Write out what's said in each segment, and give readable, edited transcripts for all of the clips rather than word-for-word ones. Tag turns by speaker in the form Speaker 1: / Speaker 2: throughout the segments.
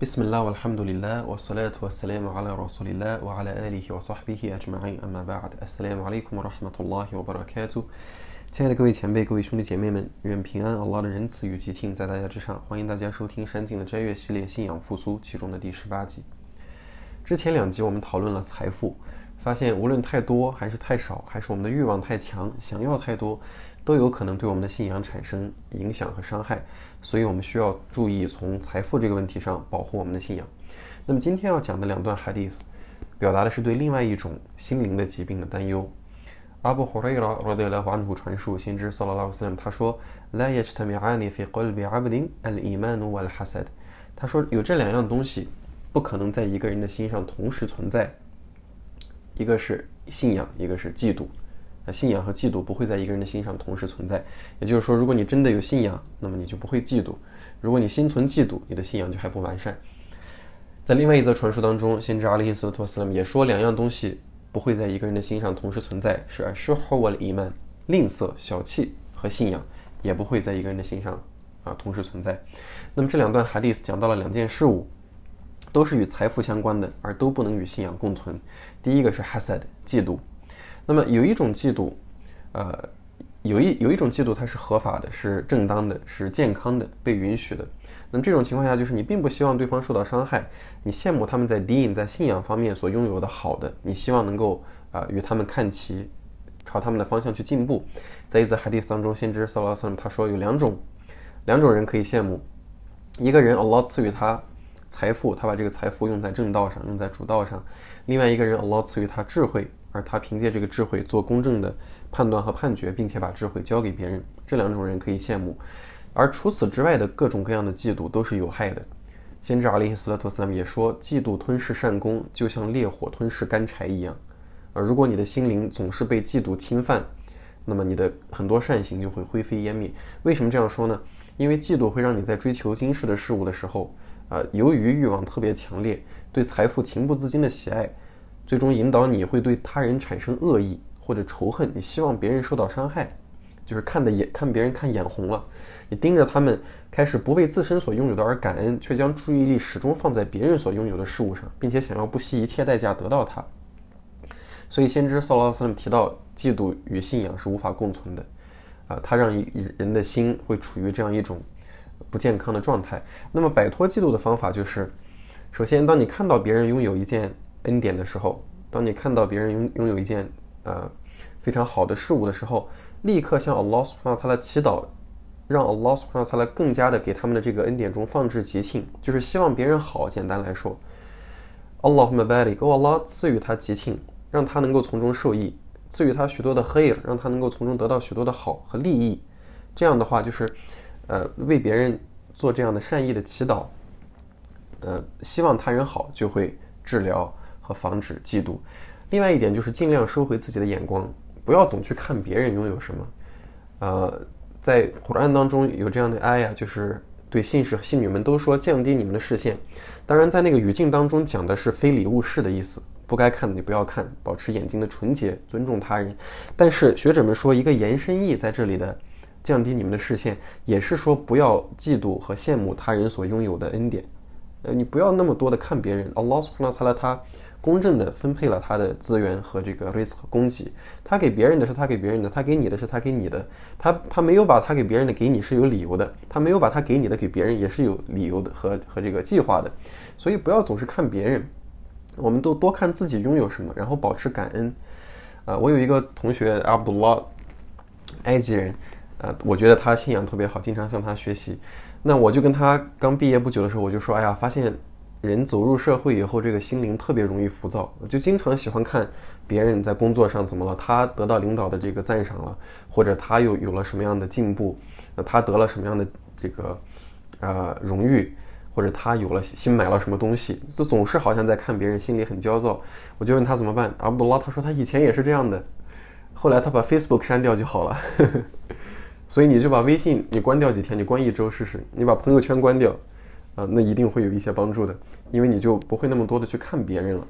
Speaker 1: بسم الله والحمد لله والصلاة والسلام على رسول الله وعلى آله وصحبه أجمعين أما بعد السلام عليكم ورحمة الله وبركاته。亲爱的各位前辈、各位兄弟姐妹们，愿平安Allah的仁慈与吉庆在大家之上。欢迎大家收听山景的斋月系列信仰复苏其中的第18集。之前2集我们讨论了财富，发现无论太多还是太少，还是我们的欲望太强，想要太多，都有可能对我们的信仰产生影响和伤害，所以我们需要注意从财富这个问题上保护我们的信仰。那么今天要讲的2段 hadith 表达的是对另外一种心灵的疾病的担忧。阿布胡瑞拉radiyallahu anhu传述，先知 sallallahu alaihi wasallam 他说 لا يجتمعان في قلب عبد الإيمان والحسد， 他说有这2样东西不可能在一个人的心上同时存在，一个是信仰，一个是嫉妒。信仰和嫉妒不会在一个人的心上同时存在，也就是说，如果你真的有信仰，那么你就不会嫉妒；如果你心存嫉妒，你的信仰就还不完善。在另外一则传说当中，先知阿里斯托斯拉姆也说2样东西不会在一个人的心上同时存在，是ash-shuh wal-iman，吝啬、小气和信仰也不会在一个人的心上同时存在。那么这2段 hadith 讲到了2件事物，都是与财富相关的，而都不能与信仰共存。第一个是 hasad， 嫉妒。那么有一种嫉妒，有一种嫉妒它是合法的，是正当的，是健康的，被允许的。那么这种情况下，就是你并不希望对方受到伤害，你羡慕他们在 deen 在信仰方面所拥有的好的，你希望能够与他们看齐，朝他们的方向去进步。在一则 hadith 当中，先知 sallallahu alaihi wasallam 他说有两种人可以羡慕，一个人 Allah 赐予他财富，他把这个财富用在正道上，用在主道上；另外一个人 Allah 赐予他智慧，而他凭借这个智慧做公正的判断和判决，并且把智慧交给别人。这2种人可以羡慕。而除此之外的各种各样的嫉妒都是有害的。先知阿里斯托斯拉姆也说，嫉妒吞噬善功，就像烈火吞噬干柴一样。而如果你的心灵总是被嫉妒侵犯，那么你的很多善行就会灰飞烟灭。为什么这样说呢？因为嫉妒会让你在追求今世的事物的时候，由于欲望特别强烈，对财富情不自禁的喜爱，最终引导你会对他人产生恶意或者仇恨，你希望别人受到伤害，就是看别人看眼红了，你盯着他们，开始不为自身所拥有的而感恩，却将注意力始终放在别人所拥有的事物上，并且想要不惜一切代价得到它。所以先知sallallahu alaihi wasallam提到，嫉妒与信仰是无法共存的，它让人的心会处于这样一种不健康的状态。那么摆脱嫉妒的方法就是，首先当你看到别人拥有一件恩典的时候，当你看到别人拥有一件非常好的事物的时候，立刻向 Allah subhanahu wa ta'ala 祈祷，让 Allah subhanahu wa ta'ala 更加的给他们的这个恩典中放置吉庆，就是希望别人好。简单来说 Allahumma barik， Allah 赐予他吉庆，让他能够从中受益，赐予他许多的 khair， 让他能够从中得到许多的好和利益。这样的话就是为别人做这样的善意的祈祷，希望他人好，就会治疗和防止嫉妒。另外一点就是尽量收回自己的眼光，不要总去看别人拥有什么。在古兰当中有这样的ayah，就是对信士和信女们都说降低你们的视线。当然在那个语境当中讲的是非礼勿视的意思，不该看的你不要看，保持眼睛的纯洁，尊重他人。但是学者们说一个延伸义在这里的降低你们的视线，也是说不要嫉妒和羡慕他人所拥有的恩典。你不要那么多的看别人。 Allah subhanahu wa ta'ala 他公正的分配了他的资源和这个 rizq 和供给，他给别人的是他给别人的，他给你的是他给你的，他没有把他给别人的给你是有理由的，他没有把他给你的给别人也是有理由的和这个计划的。所以不要总是看别人，我们都多看自己拥有什么，然后保持感恩。我有一个同学 Abdullah， 埃及人，我觉得他信仰特别好，经常向他学习。那我就跟他刚毕业不久的时候，我就说，哎呀，发现人走入社会以后，这个心灵特别容易浮躁，我就经常喜欢看别人在工作上怎么了，他得到领导的这个赞赏了，或者他又有了什么样的进步，他得了什么样的这个荣誉，或者他有了新买了什么东西，就总是好像在看别人，心里很焦躁。我就问他怎么办，阿卜杜拉他说他以前也是这样的，后来他把 Facebook 删掉就好了。所以你就把微信你关掉几天，你关1周试试，你把朋友圈关掉，那一定会有一些帮助的，因为你就不会那么多的去看别人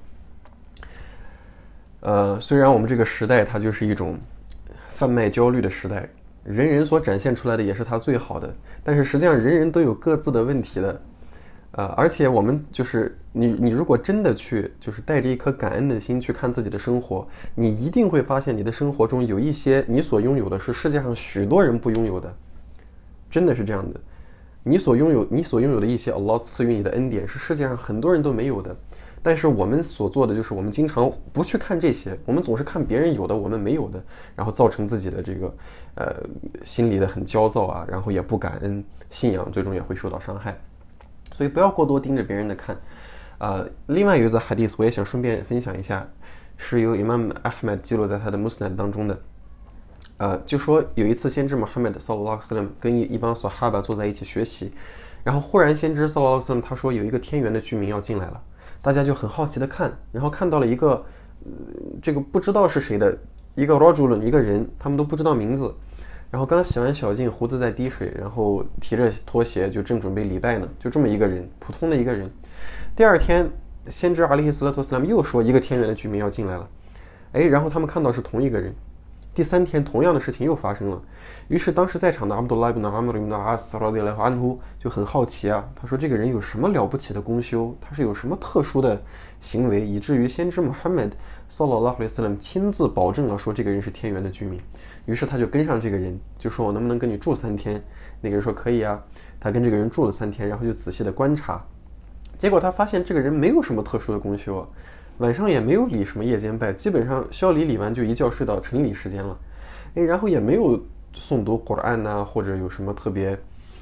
Speaker 1: 了。虽然我们这个时代它就是一种贩卖焦虑的时代，人人所展现出来的也是他最好的，但是实际上人人都有各自的问题的。 而且我们就是你如果真的去就是带着一颗感恩的心去看自己的生活，你一定会发现你的生活中有一些你所拥有的是世界上许多人不拥有的，真的是这样的。你所拥有的一些 Allah 赐予你的恩典是世界上很多人都没有的，但是我们所做的就是我们经常不去看这些，我们总是看别人有的我们没有的，然后造成自己的这个心里的很焦躁啊，然后也不感恩，信仰最终也会受到伤害。所以不要过多盯着别人的看。另外有一则 hadith 我也想顺便分享一下，是由 Imam Ahmad 记录在他的 Musnad 当中的。就说有一次先知 Muhammad sallallahu alaihi wasallam 跟一帮 Sahaba 坐在一起学习，然后忽然先知 sallallahu alaihi wasallam 他说有一个天园的居民要进来了，大家就很好奇的看，然后看到了一个这个不知道是谁的一个 rajulun 一个人，他们都不知道名字，然后刚洗完小净，胡子在滴水，然后提着拖鞋就正准备礼拜呢，就这么一个人，普通的一个人。第二天先知阿里斯拉托斯拉姆又说一个天园的居民要进来了，然后他们看到是同一个人。第三天同样的事情又发生了，于是当时在场的 Abdullah ibn Amr ibn As radiyallahu anhu 就很好奇啊，他说这个人有什么了不起的功修，他是有什么特殊的行为，以至于先知 Muhammad sallallahu alaihi wasallam 亲自保证了说这个人是天园的居民。于是他就跟上这个人，就说我能不能跟你住3天，那个人说可以啊，他跟这个人住了3天，然后就仔细的观察，结果他发现这个人没有什么特殊的功修啊，晚上也没有理什么夜间拜，基本上宵礼理完就一觉睡到晨礼时间了，然后也没有诵读 Quran 呐，或者有什么特别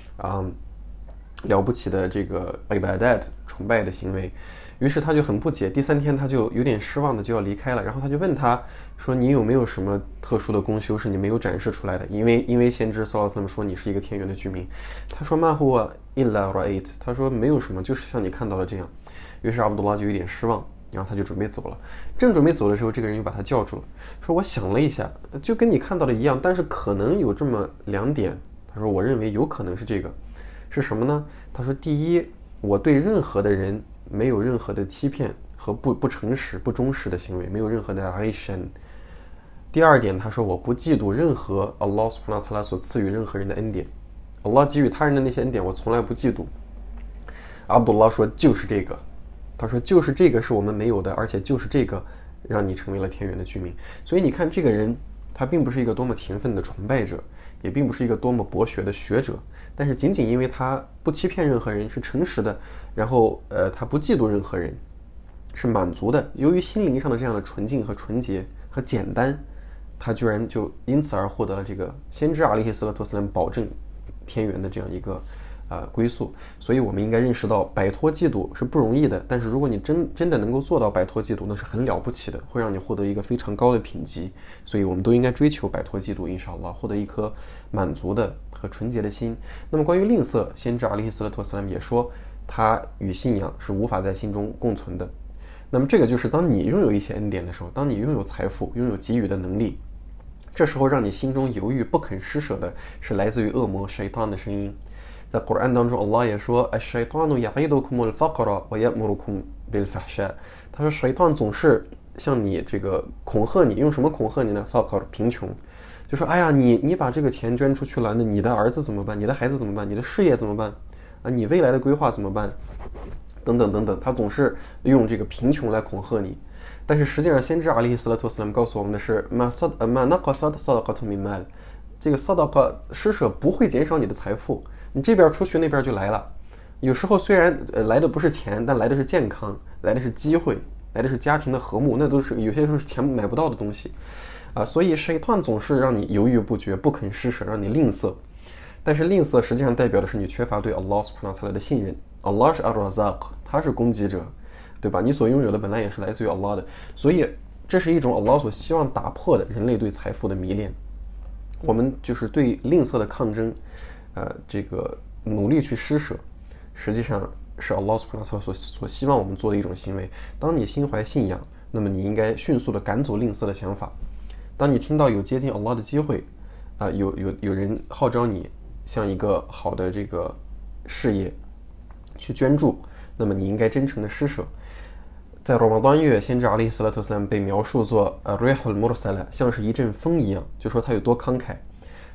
Speaker 1: 了不起的这个 ibadat 崇拜的行为。于是他就很不解，第3天他就有点失望的就要离开了，然后他就问他说你有没有什么特殊的功修是你没有展示出来的，因为先知 sallallahu alaihi wasallam 说你是一个天园的居民。他说 ma huwa illa ra'ayt， 他说没有什么，就是像你看到的这样。于是阿卜杜拉就有点失望，然后他就准备走了。正准备走的时候，这个人又把他叫住了，说我想了一下，就跟你看到的一样，但是可能有这么2点。他说我认为有可能是这个，是什么呢？他说第一，我对任何的人没有任何的欺骗和不诚实不忠实的行为，没有任何的 aishan。 第二点，他说我不嫉妒任何 Allah subhanahu wa ta'ala 所赐予任何人的恩典， Allah 给予他人的那些恩典我从来不嫉妒。阿卜杜拉说就是这个，他说就是这个是我们没有的，而且就是这个让你成为了天园的居民。所以你看这个人他并不是一个多么勤奋的崇拜者，也并不是一个多么博学的学者，但是仅仅因为他不欺骗任何人，是诚实的，然后他不嫉妒任何人，是满足的，由于心灵上的这样的纯净和纯洁和简单，他居然就因此而获得了这个先知阿里希斯勒托斯兰保证天园的这样一个归宿。所以我们应该认识到摆脱嫉妒是不容易的，但是如果你真的能够做到摆脱嫉妒，那是很了不起的，会让你获得一个非常高的品级。所以我们都应该追求摆脱嫉妒，印沙Allah，获得一颗满足的和纯洁的心。那么关于吝啬，先知阿里希斯勒托斯兰也说他与信仰是无法在心中共存的。那么这个就是当你拥有一些恩典的时候，当你拥有财富，拥有给予的能力，这时候让你心中犹豫不肯施舍的是来自于恶魔 Shaitan 的声音。在 Quran 当中 Allah 也说 Ash-shaytanu ya'idukumul faqra wa ya'murukum bil fahsha， 他说 Shaitan 总是向你这个恐吓你，用什么恐吓你呢？ faqr 贫穷，就说哎呀你把这个钱捐出去了，那你的儿子怎么办？你的孩子怎么办？你的事业怎么办？你未来的规划怎么办？等等等等，他总是用这个贫穷来恐吓你。但是实际上先知阿里斯拉托斯拉姆告诉我们的是 ma naqasat sadaqatu min mal， 这个 sadaqa 施舍不会减少你的财富，你这边出去那边就来了。有时候虽然来的不是钱，但来的是健康，来的是机会，来的是家庭的和睦，那都是有些时候是钱买不到的东西所以Shaitan总是让你犹豫不决，不肯施舍，让你吝啬。但是吝啬实际上代表的是你缺乏对 Allah subhanahu wa ta'ala 的信任。Allah 是 Ar-Razaq， 他是供给者，对吧？你所拥有的本来也是来自于 Allah 的，所以这是一种 Allah 所希望打破的人类对财富的迷恋。我们就是对吝啬的抗争，这个努力去施舍，实际上是 Allah subhanahu wa ta'ala 所希望我们做的一种行为。当你心怀信仰，那么你应该迅速的赶走吝啬的想法。当你听到有接近 Allah 的机会，有人号召你向一个好的这个事业去捐助，那么你应该真诚的施舍。在 Ramadan 月，先知阿里斯拉特斯兰被描述作 Rihul Mursala， 像是一阵风一样，就说他有多慷慨。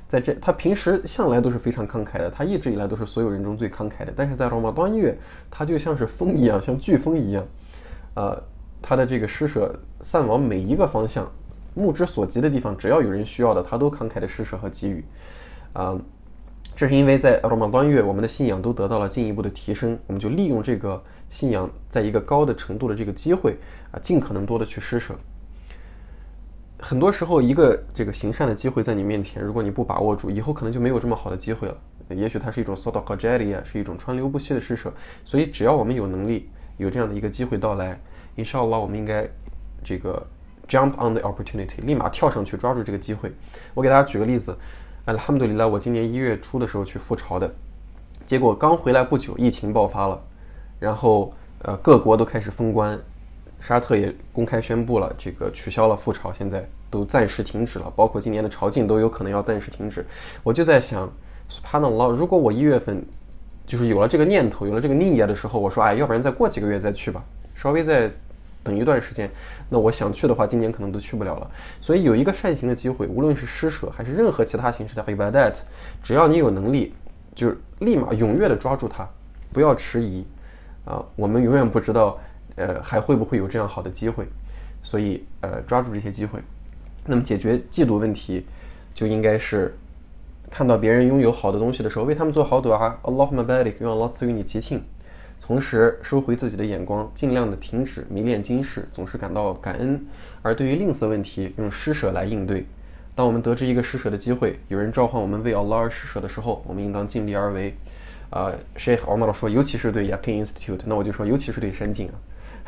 Speaker 1: 他平时向来都是非常慷慨的，他一直以来都是所有人中最慷慨的，但是在Ramadan月，他就像是风一样，像飓风一样，他的这个施舍散往每一个方向，目之所及的地方，只要有人需要的，他都慷慨的施舍和给予。这是因为在Ramadan月，我们的信仰都得到了进一步的提升，我们就利用这个信仰在一个高的程度的这个机会尽可能多的去施舍。很多时候，一个这个行善的机会在你面前，如果你不把握住，以后可能就没有这么好的机会了。也许它是一种 Sadaqah Jariyah， 是一种川流不息的施舍。所以，只要我们有能力，有这样的一个机会到来，Inshallah，我们应该这个 jump on the opportunity， 立马跳上去抓住这个机会。我给大家举个例子，Alhamdulillah， 我今年1月初的时候去赴朝的，结果刚回来不久，疫情爆发了，然后各国都开始封关。沙特也公开宣布了，这个取消了赴朝，现在都暂时停止了，包括今年的朝觐都有可能要暂时停止。我就在想 ，Subhanallah， 如果我1月份就是有了这个念头，有了这个niyya的时候，我说，要不然再过几个月再去吧，稍微再等一段时间，那我想去的话，今年可能都去不了了。所以有一个善行的机会，无论是施舍还是任何其他形式的 ibadat， 只要你有能力，就立马踊跃的抓住它，不要迟疑我们永远不知道。还会不会有这样好的机会？所以抓住这些机会。那么解决嫉妒问题，就应该是看到别人拥有好的东西的时候，为他们做好dua Allahumma barik， 愿 Allah 赐予你吉庆。同时收回自己的眼光，尽量的停止迷恋今世，总是感到感恩。而对于吝啬问题，用施舍来应对。当我们得知一个施舍的机会，有人召唤我们为 Allah 而施舍的时候，我们应当尽力而为。Sheikh Omar 说，尤其是对 Yaqeen Institute， 那我就说，尤其是对山径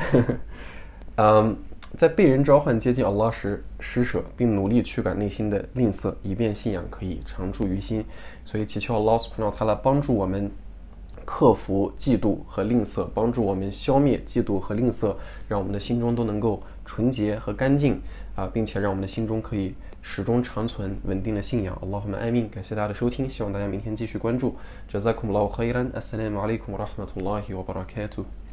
Speaker 1: 在被人召唤接近 Allah 时施舍，并努力驱赶内心的吝啬，以便信仰可以常驻于心。所以祈求 Allah Subhanahu wa Ta'ala 帮助我们克服嫉妒和吝啬，帮助我们消灭嫉妒和吝啬，让我们的心中都能够纯洁和干净并且让我们的心中可以始终长存稳定的信仰。Allahumma amin。感谢大家的收听，希望大家明天继续关注。Jazakumullahu khairan。Assalamu alaikum wa rahmatullahi wa barakatuh。